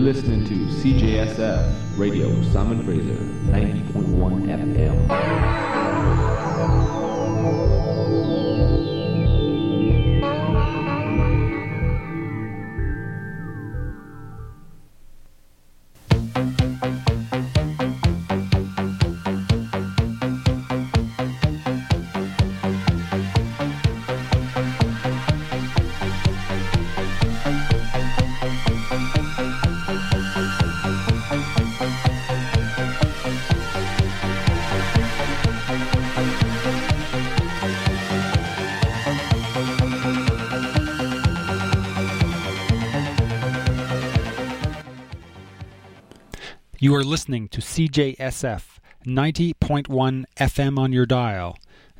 listening to CJSF Radio Simon Fraser 90.1 FM. You are listening to CJSF 90.1 FM on your dial,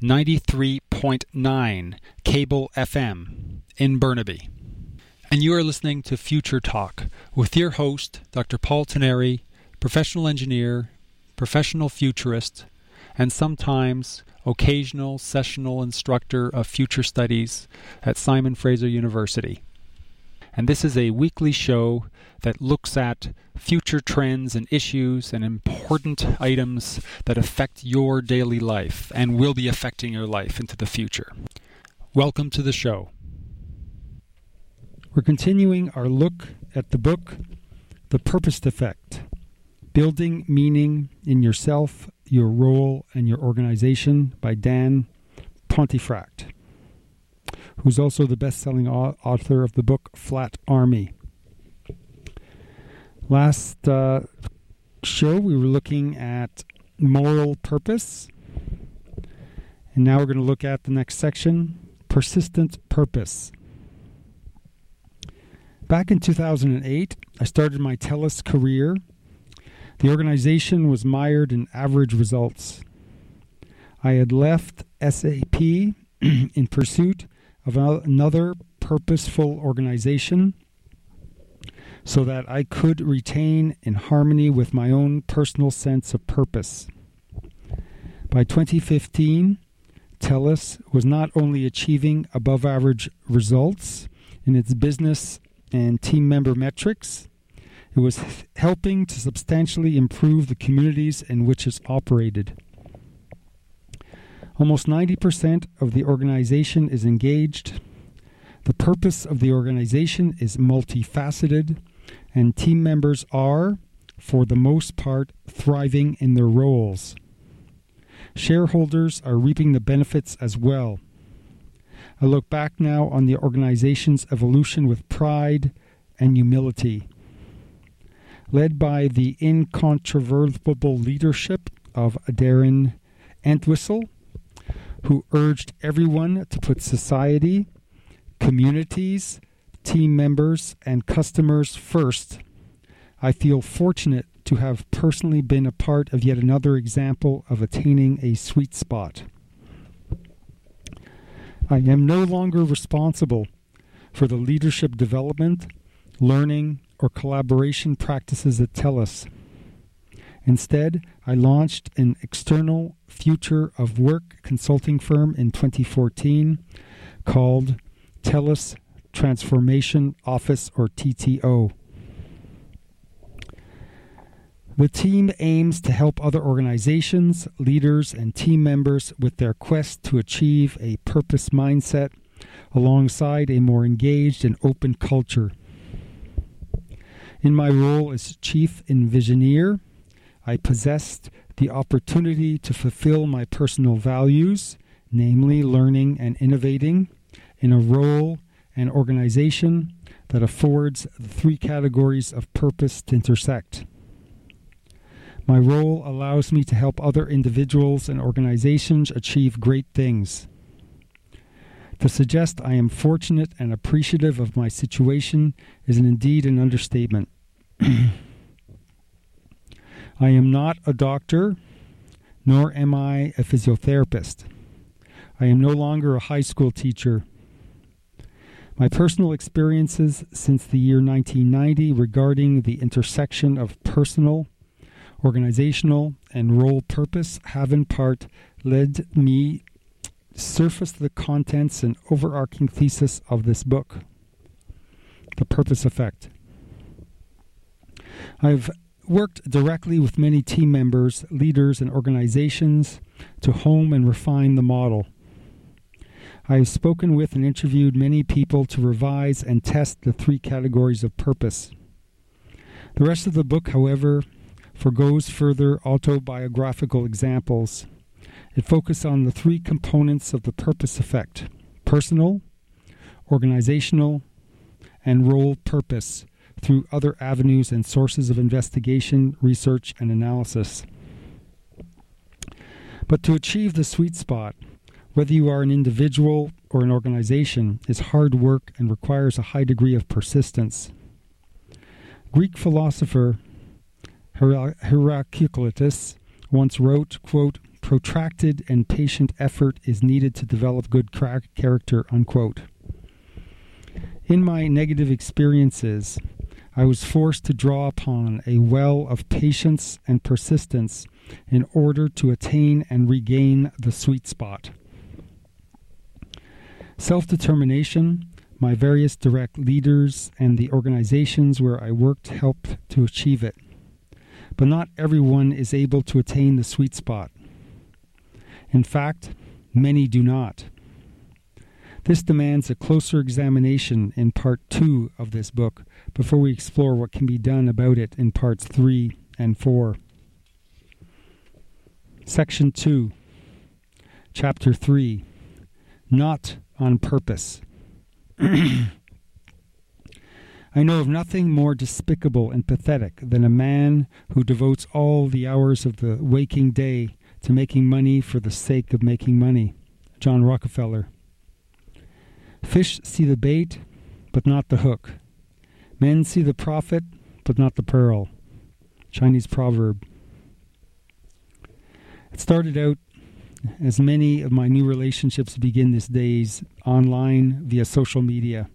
93.9 cable FM in Burnaby. And you are listening to Future Talk with your host, Dr. Paul Teneri, professional engineer, professional futurist, and sometimes occasional sessional instructor of future studies at Simon Fraser University. And this is a weekly show that looks at future trends and issues and important items that affect your daily life and will be affecting your life into the future. Welcome to the show. We're continuing our look at the book, The Purpose Effect, Building Meaning in Yourself, Your Role, and Your Organization by Dan Pontefract, who's also the best-selling author of the book Flat Army. Last show, we were looking at moral purpose, and now we're going to look at the next section, persistent purpose. Back in 2008, I started my TELUS career. The organization was mired in average results. I had left SAP in pursuit of another purposeful organization so that I could retain in harmony with my own personal sense of purpose. By 2015, TELUS was not only achieving above-average results in its business and team member metrics, it was helping to substantially improve the communities in which it's operated. Almost 90% of the organization is engaged. The purpose of the organization is multifaceted, and team members are, for the most part, thriving in their roles. Shareholders are reaping the benefits as well. I look back now on the organization's evolution with pride and humility. Led by the incontrovertible leadership of Darren Entwistle, who urged everyone to put society, communities, team members, and customers first, I feel fortunate to have personally been a part of yet another example of attaining a sweet spot. I am no longer responsible for the leadership development, learning, or collaboration practices at TELUS. Instead, I launched an external future of work consulting firm in 2014 called TELUS Transformation Office, or TTO. The team aims to help other organizations, leaders, and team members with their quest to achieve a purpose mindset alongside a more engaged and open culture. In my role as Chief Envisioneer, I possessed the opportunity to fulfill my personal values, namely learning and innovating, in a role and organization that affords the three categories of purpose to intersect. My role allows me to help other individuals and organizations achieve great things. To suggest I am fortunate and appreciative of my situation is indeed an understatement. I am not a doctor, nor am I a physiotherapist. I am no longer a high school teacher. My personal experiences since the year 1990 regarding the intersection of personal, organizational, and role purpose have in part led me surface the contents and overarching thesis of this book, The Purpose Effect. I've worked directly with many team members, leaders, and organizations to home and refine the model. I have spoken with and interviewed many people to revise and test the 3 categories of purpose. The rest of the book, however, forgoes further autobiographical examples. It focuses on the 3 components of the purpose effect: personal, organizational, and role purpose, through other avenues and sources of investigation, research, and analysis. But to achieve the sweet spot, whether you are an individual or an organization, is hard work and requires a high degree of persistence. Greek philosopher Heraclitus once wrote, quote, "Protracted and patient effort is needed to develop good character," unquote. In my negative experiences, I was forced to draw upon a well of patience and persistence in order to attain and regain the sweet spot. Self-determination, my various direct leaders, and the organizations where I worked helped to achieve it. But not everyone is able to attain the sweet spot. In fact, many do not. This demands a closer examination in Part 2 of this book before we explore what can be done about it in Parts 3 and 4. Section 2, Chapter 3, Not on Purpose. I know of nothing more despicable and pathetic than a man who devotes all the hours of the waking day to making money for the sake of making money. John Rockefeller. Fish see the bait, but not the hook. Men see the profit, but not the pearl. Chinese proverb. It started out, as many of my new relationships begin these days, online via social media.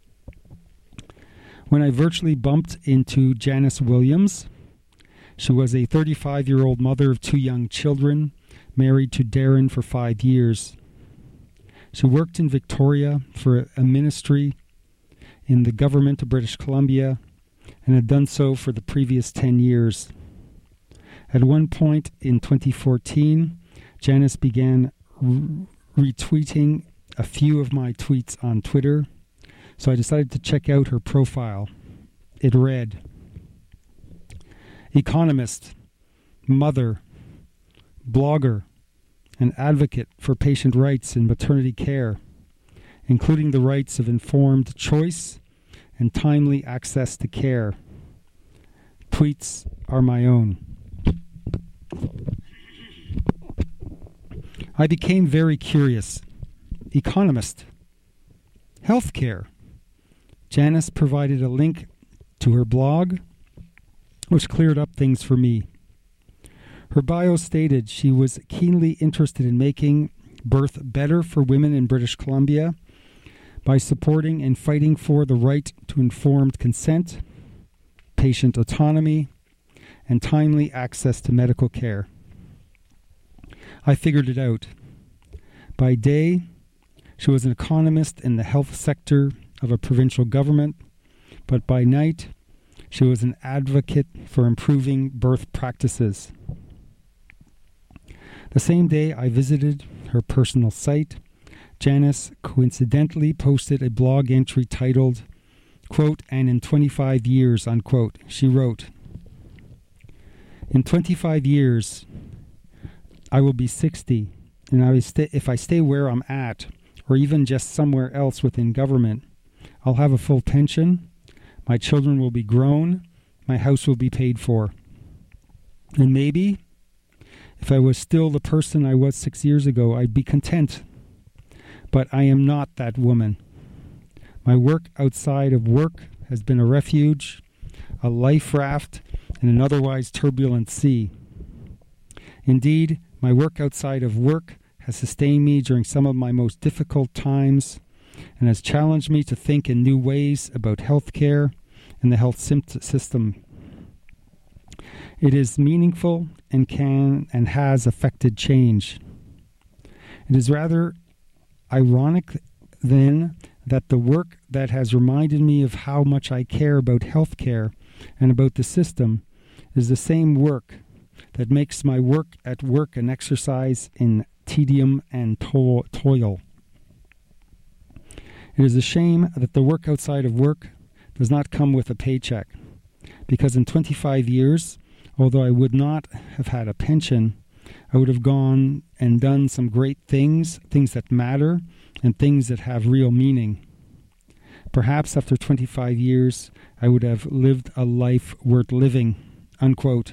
When I virtually bumped into Janice Williams, she was a 35-year-old mother of 2 young children, married to Darren for 5 years. She worked in Victoria for a ministry in the government of British Columbia and had done so for the previous 10 years. At one point in 2014, Janice began retweeting a few of my tweets on Twitter, so I decided to check out her profile. It read, "Economist, mother, blogger, an advocate for patient rights in maternity care, including the rights of informed choice and timely access to care. Tweets are my own." I became very curious. Economist. Healthcare. Janice provided a link to her blog, which cleared up things for me. Her bio stated she was keenly interested in making birth better for women in British Columbia by supporting and fighting for the right to informed consent, patient autonomy, and timely access to medical care. I figured it out. By day, she was an economist in the health sector of a provincial government, but by night, she was an advocate for improving birth practices. The same day I visited her personal site, Janice coincidentally posted a blog entry titled, quote, "And in 25 years," unquote. She wrote, "In 25 years, I will be 60, and if I stay where I'm at, or even just somewhere else within government, I'll have a full pension, my children will be grown, my house will be paid for. And maybe, if I was still the person I was 6 years ago, I'd be content. But I am not that woman. My work outside of work has been a refuge, a life raft, in an otherwise turbulent sea. Indeed, my work outside of work has sustained me during some of my most difficult times and has challenged me to think in new ways about healthcare and the health system. It is meaningful and can and has affected change. It is rather ironic, then, that the work that has reminded me of how much I care about healthcare and about the system is the same work that makes my work at work an exercise in tedium and toil. It is a shame that the work outside of work does not come with a paycheck, because in 25 years, although I would not have had a pension, I would have gone and done some great things, things that matter, and things that have real meaning. Perhaps after 25 years, I would have lived a life worth living, unquote.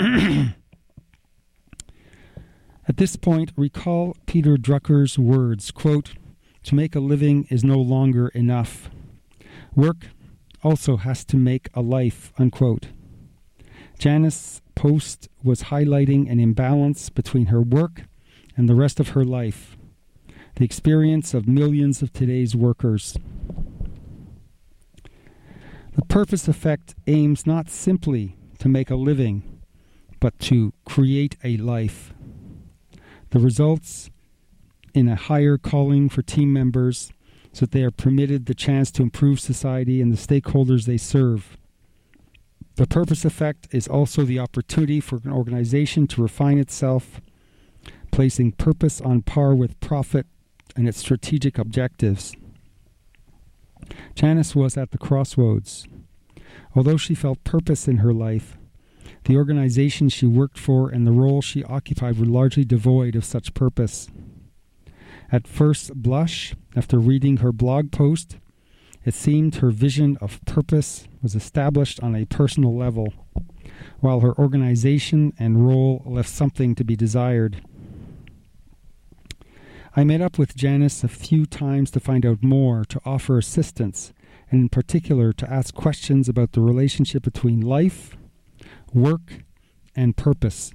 At this point, recall Peter Drucker's words, quote, "To make a living is no longer enough. Work also has to make a life," unquote. Janice's post was highlighting an imbalance between her work and the rest of her life, the experience of millions of today's workers. The purpose effect aims not simply to make a living, but to create a life. The results in a higher calling for team members so that they are permitted the chance to improve society and the stakeholders they serve. The purpose effect is also the opportunity for an organization to refine itself, placing purpose on par with profit and its strategic objectives. Janice was at the crossroads. Although she felt purpose in her life, the organization she worked for and the role she occupied were largely devoid of such purpose. At first blush, after reading her blog post, it seemed her vision of purpose was established on a personal level, while her organization and role left something to be desired. I met up with Janice a few times to find out more, to offer assistance, and in particular to ask questions about the relationship between life, work, and purpose.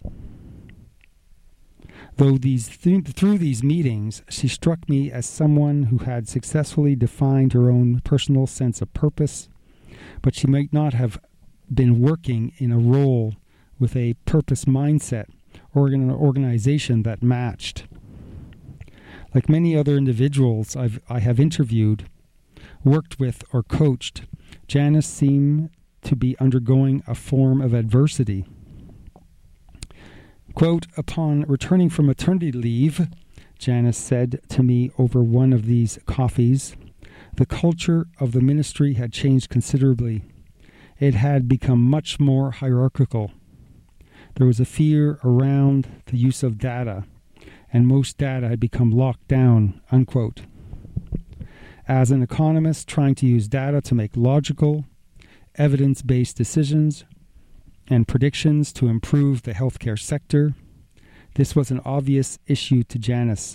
Though through these meetings, she struck me as someone who had successfully defined her own personal sense of purpose, but she might not have been working in a role with a purpose mindset or in an organization that matched. Like many other individuals I have interviewed, worked with, or coached, Janice seemed to be undergoing a form of adversity. Quote, "Upon returning from maternity leave," Janice said to me over one of these coffees, "the culture of the ministry had changed considerably. It had become much more hierarchical. There was a fear around the use of data, and most data had become locked down," unquote. As an economist trying to use data to make logical, evidence-based decisions and predictions to improve the healthcare sector, this was an obvious issue to Janice.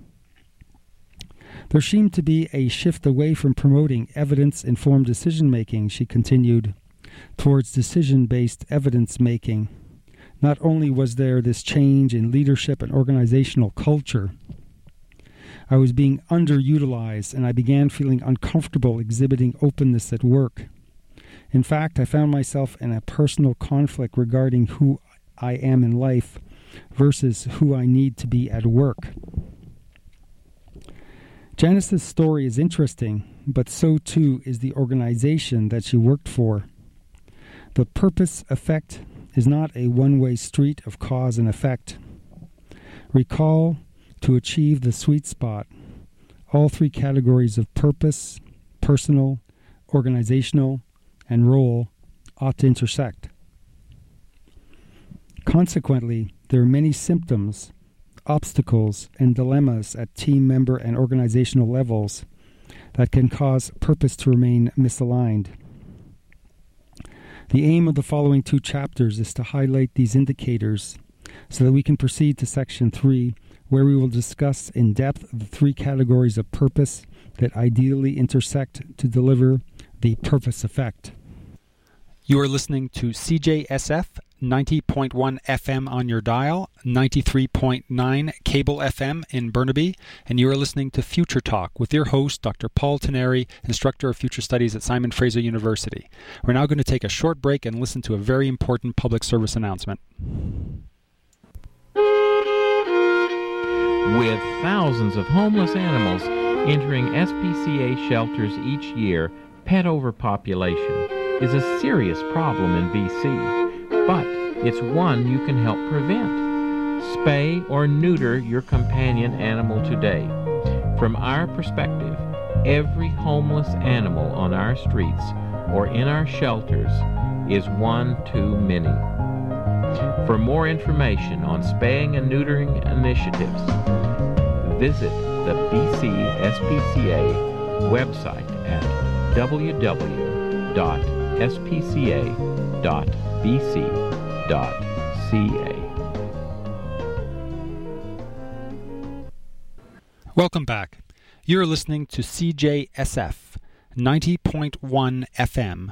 There seemed to be a shift away from promoting evidence-informed decision-making, she continued, towards decision-based evidence-making. Not only was there this change in leadership and organizational culture, I was being underutilized, and I began feeling uncomfortable exhibiting openness at work. In fact, I found myself in a personal conflict regarding who I am in life versus who I need to be at work. Janice's story is interesting, but so too is the organization that she worked for. The purpose effect is not a one-way street of cause and effect. Recall, to achieve the sweet spot, all three categories of purpose, personal, organizational, and role ought to intersect. Consequently, there are many symptoms, obstacles, and dilemmas at team member and organizational levels that can cause purpose to remain misaligned. The aim of the following two chapters is to highlight these indicators so that we can proceed to Section 3, where we will discuss in depth the three categories of purpose that ideally intersect to deliver the purpose effect. You are listening to CJSF 90.1 FM on your dial, 93.9 cable FM in Burnaby, and you are listening to Future Talk with your host, Dr. Paul Teneri, Instructor of Future Studies at Simon Fraser University. We're now going to take a short break and listen to a very important public service announcement. With thousands of homeless animals Entering SPCA shelters each year, pet overpopulation is a serious problem in BC, but it's one you can help prevent. Spay or neuter your companion animal today. From our perspective, every homeless animal on our streets or in our shelters is one too many. For more information on spaying and neutering initiatives, visit the BC SPCA website at www.spca.bc.ca. Welcome back. You're listening to CJSF 90.1 FM,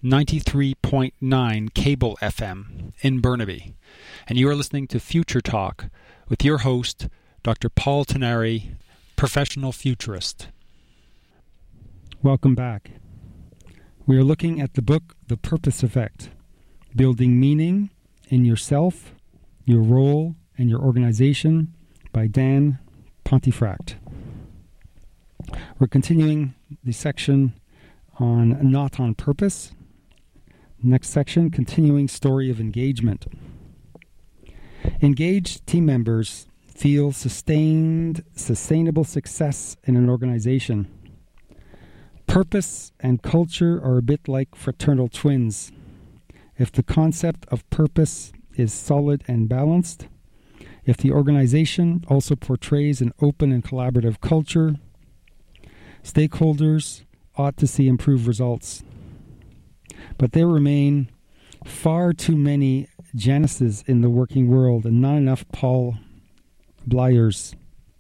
93.9 cable FM in Burnaby. And you are listening to Future Talk with your host, Dr. Paul Tenari, professional futurist. Welcome back. We are looking at the book, The Purpose Effect, Building Meaning in Yourself, Your Role, and Your Organization by Dan Pontefract. We're continuing the section on Not on Purpose. Next section, continuing story of engagement. Engaged team members feel sustainable success in an organization. Purpose and culture are a bit like fraternal twins. If the concept of purpose is solid and balanced, if the organization also portrays an open and collaborative culture, stakeholders ought to see improved results. But there remain far too many Janices in the working world and not enough Paul Blyers.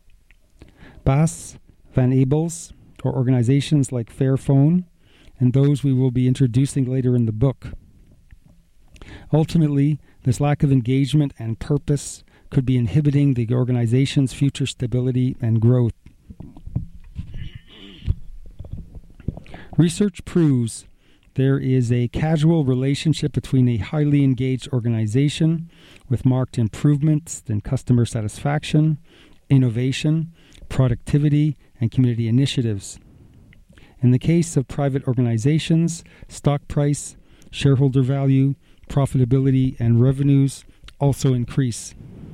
Bas Van Abels, or organizations like Fairphone, and those we will be introducing later in the book. Ultimately, this lack of engagement and purpose could be inhibiting the organization's future stability and growth. Research proves there is a causal relationship between a highly engaged organization with marked improvements in customer satisfaction, innovation, productivity, and community initiatives. In the case of private organizations, stock price, shareholder value, profitability, and revenues also increase.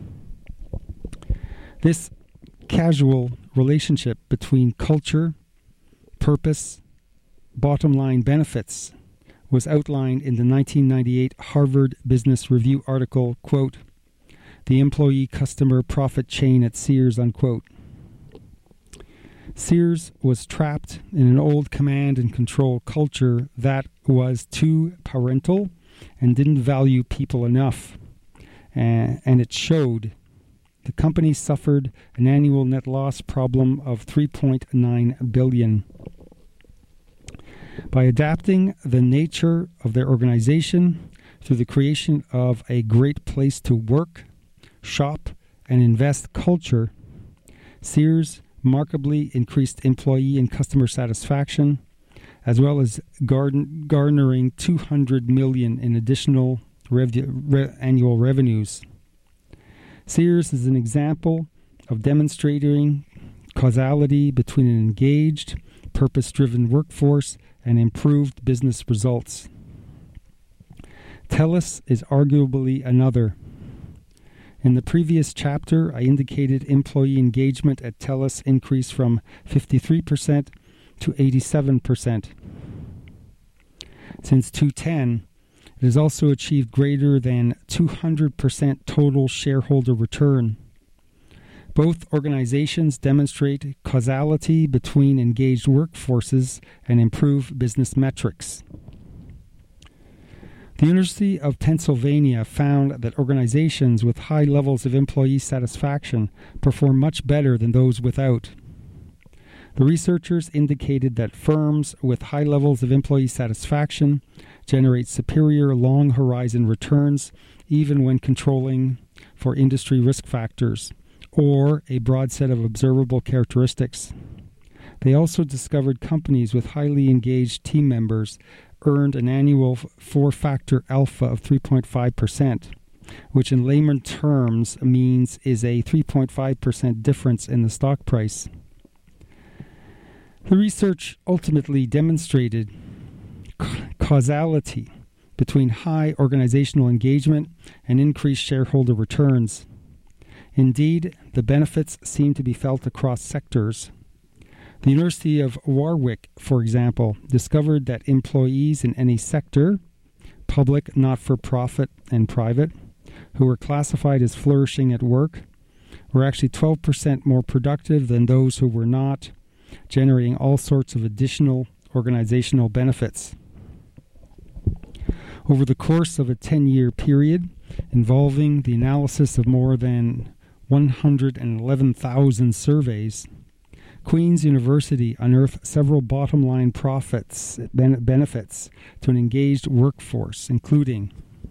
This causal relationship between culture, purpose, bottom line benefits was outlined in the 1998 Harvard Business Review article, quote, "The Employee Customer Profit Chain at Sears," unquote. Sears was trapped in an old command and control culture that was too parental and didn't value people enough. And it showed. The company suffered an annual net loss problem of $3.9 billion. By adapting the nature of their organization through the creation of a great place to work, shop, and invest culture, Sears markedly increased employee and customer satisfaction, as well as garnering $200 million in additional annual revenues. Sears is an example of demonstrating causality between an engaged, purpose-driven workforce and improved business results. TELUS is arguably another. In the previous chapter, I indicated employee engagement at TELUS increased from 53% to 87%. Since 2010, it has also achieved greater than 200% total shareholder return. Both organizations demonstrate causality between engaged workforces and improved business metrics. The University of Pennsylvania found that organizations with high levels of employee satisfaction perform much better than those without. The researchers indicated that firms with high levels of employee satisfaction generate superior long-horizon returns even when controlling for industry risk factors or a broad set of observable characteristics. They also discovered companies with highly engaged team members earned an annual four-factor alpha of 3.5%, which in layman terms means is a 3.5% difference in the stock price. The research ultimately demonstrated causality between high organizational engagement and increased shareholder returns. Indeed, the benefits seem to be felt across sectors. The University of Warwick, for example, discovered that employees in any sector, public, not-for-profit, and private, who were classified as flourishing at work, were actually 12% more productive than those who were not, generating all sorts of additional organizational benefits. Over the course of a 10-year period involving the analysis of more than 111,000 surveys, Queen's University unearthed several bottom-line benefits to an engaged workforce, including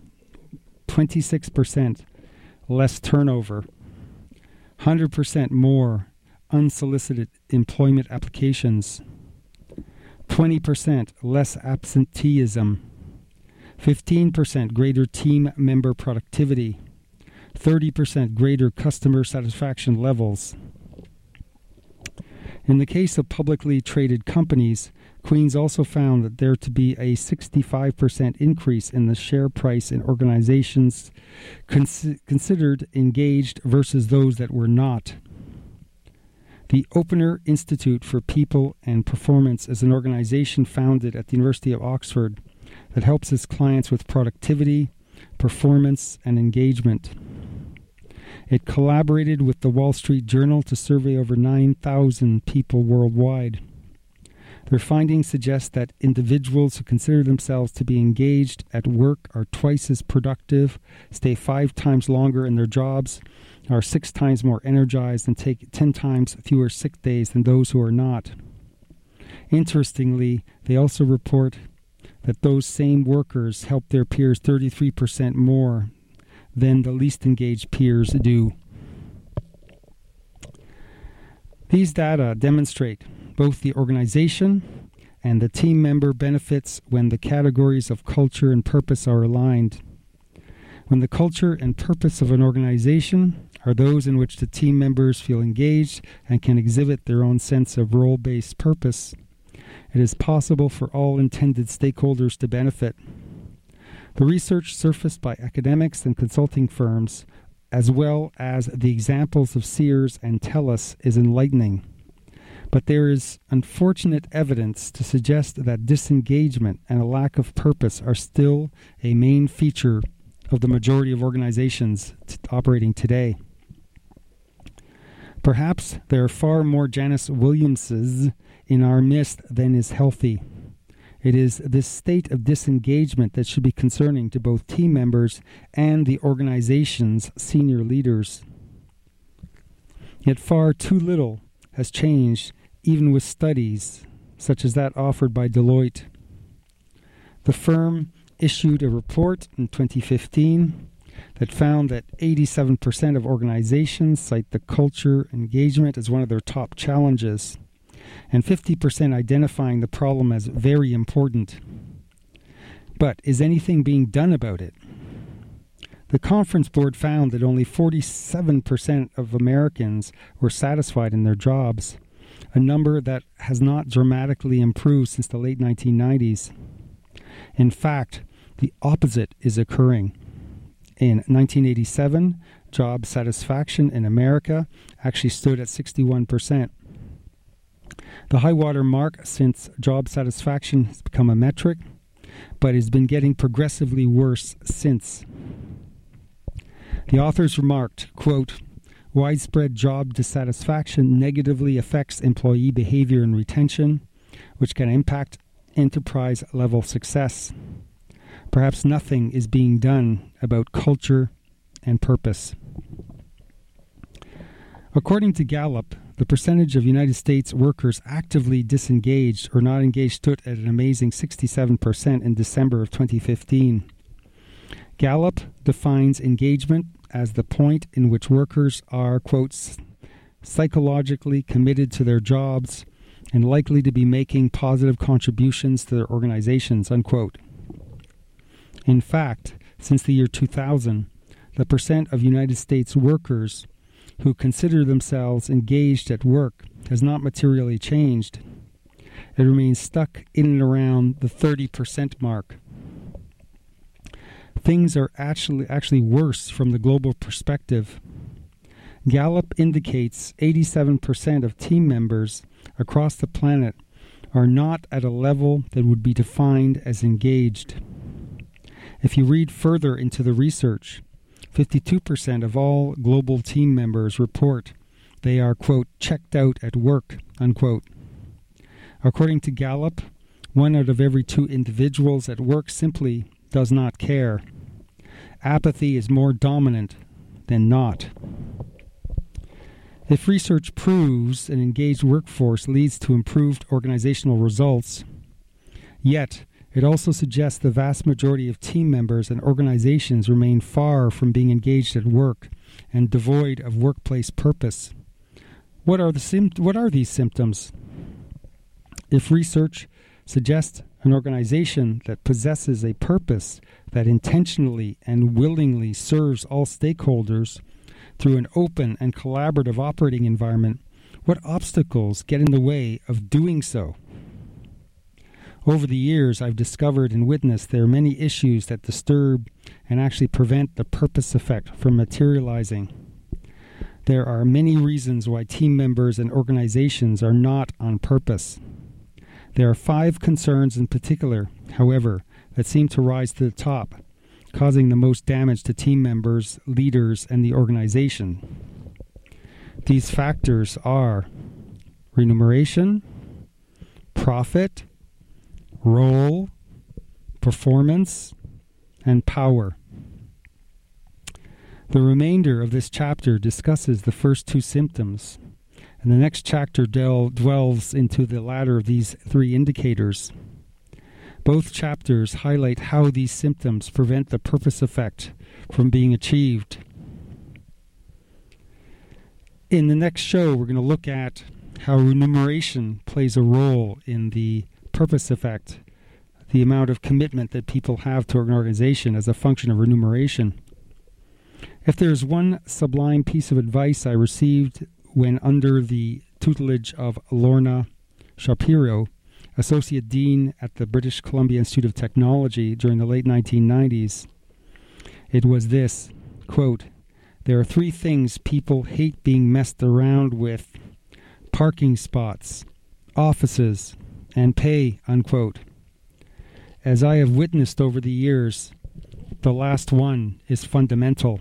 26% less turnover, 100% more unsolicited employment applications, 20% less absenteeism, 15% greater team member productivity, 30% greater customer satisfaction levels. In the case of publicly traded companies, Queen's also found that there to be a 65% increase in the share price in organizations considered engaged versus those that were not. The Opener Institute for People and Performance is an organization founded at the University of Oxford that helps its clients with productivity, performance, and engagement. It collaborated with the Wall Street Journal to survey over 9,000 people worldwide. Their findings suggest that individuals who consider themselves to be engaged at work are twice as productive, stay 5 times longer in their jobs, are 6 times more energized, and take 10 times fewer sick days than those who are not. Interestingly, they also report that those same workers help their peers 33% more than the least engaged peers do. These data demonstrate both the organization and the team member benefits when the categories of culture and purpose are aligned. When the culture and purpose of an organization are those in which the team members feel engaged and can exhibit their own sense of role-based purpose, it is possible for all intended stakeholders to benefit. The research surfaced by academics and consulting firms, as well as the examples of Sears and TELUS, is enlightening. But there is unfortunate evidence to suggest that disengagement and a lack of purpose are still a main feature of the majority of organizations operating today. Perhaps there are far more Janice Williamses in our midst than is healthy. It is this state of disengagement that should be concerning to both team members and the organization's senior leaders. Yet far too little has changed, even with studies such as that offered by Deloitte. The firm issued a report in 2015 that found that 87% of organizations cite the culture engagement as one of their top challenges, and 50% identifying the problem as very important. But is anything being done about it? The Conference Board found that only 47% of Americans were satisfied in their jobs, a number that has not dramatically improved since the late 1990s. In fact, the opposite is occurring. In 1987, job satisfaction in America actually stood at 61%. The high water mark since job satisfaction has become a metric, but has been getting progressively worse since. The authors remarked, quote, widespread job dissatisfaction negatively affects employee behavior and retention, which can impact enterprise-level success. Perhaps nothing is being done about culture and purpose. According to Gallup, the percentage of United States workers actively disengaged or not engaged stood at an amazing 67% in December of 2015. Gallup defines engagement as the point in which workers are, quote, psychologically committed to their jobs and likely to be making positive contributions to their organizations, unquote. In fact, since the year 2000, the percent of United States workers who consider themselves engaged at work has not materially changed. it remains stuck in and around the 30% mark. Things are actually worse from the global perspective. Gallup indicates 87% of team members across the planet are not at a level that would be defined as engaged. If you read further into the research, 52% of all global team members report they are, quote, checked out at work, unquote. According to Gallup, 1 out of every 2 individuals at work simply does not care. Apathy is more dominant than not. If research proves an engaged workforce leads to improved organizational results, yet it also suggests the vast majority of team members and organizations remain far from being engaged at work and devoid of workplace purpose. What are these symptoms? If research suggests an organization that possesses a purpose that intentionally and willingly serves all stakeholders through an open and collaborative operating environment, what obstacles get in the way of doing so? Over the years, I've discovered and witnessed there are many issues that disturb and actually prevent the purpose effect from materializing. There are many reasons why team members and organizations are not on purpose. There are 5 concerns in particular, however, that seem to rise to the top, causing the most damage to team members, leaders, and the organization. These factors are remuneration, profit, role, performance, and power. The remainder of this chapter discusses the first 2 symptoms, and the next chapter delves into the latter of these 3 indicators. Both chapters highlight how these symptoms prevent the purpose effect from being achieved. In the next show, we're going to look at how remuneration plays a role in the purpose effect, the amount of commitment that people have to an organization as a function of remuneration. If there's one sublime piece of advice I received when under the tutelage of Lorna Shapiro, Associate Dean at the British Columbia Institute of Technology during the late 1990s, it was this, quote, "There are 3 things people hate being messed around with: parking spots, offices, and pay," unquote. As I have witnessed over the years, the last one is fundamental.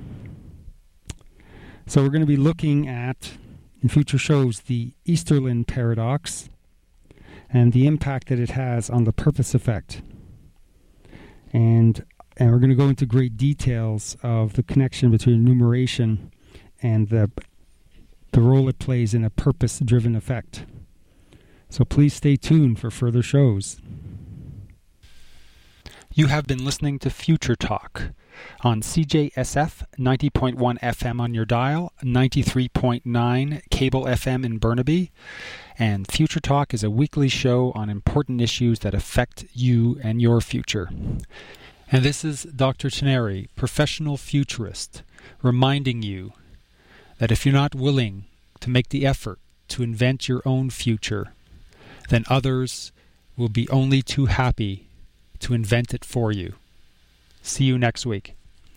So we're going to be looking at, in future shows, the Easterlin paradox and the impact that it has on the purpose effect. And we're going to go into great details of the connection between remuneration and the role it plays in a purpose-driven effect. So please stay tuned for further shows. You have been listening to Future Talk on CJSF 90.1 FM on your dial, 93.9 cable FM in Burnaby, and Future Talk is a weekly show on important issues that affect you and your future. And this is Dr. Teneri, professional futurist, reminding you that if you're not willing to make the effort to invent your own future, then others will be only too happy to invent it for you. See you next week.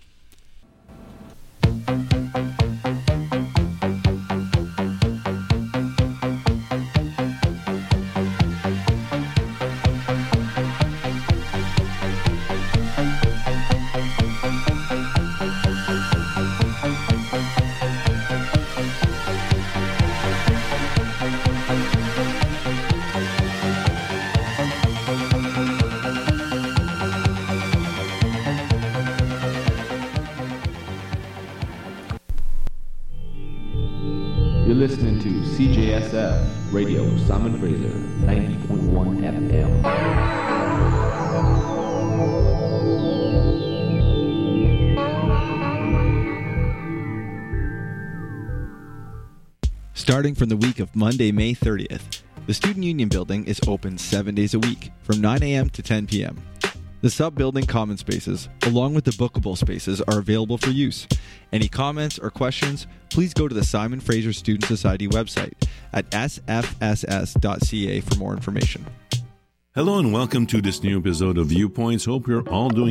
You're listening to CJSF Radio, Simon Fraser, 90.1 FM. Starting from the week of Monday, May 30th, the Student Union Building is open 7 days a week, from 9 a.m. to 10 p.m. The sub-building common spaces, along with the bookable spaces, are available for use. Any comments or questions, please go to the Simon Fraser Student Society website at sfss.ca for more information. Hello and welcome to this new episode of Viewpoints. Hope you're all doing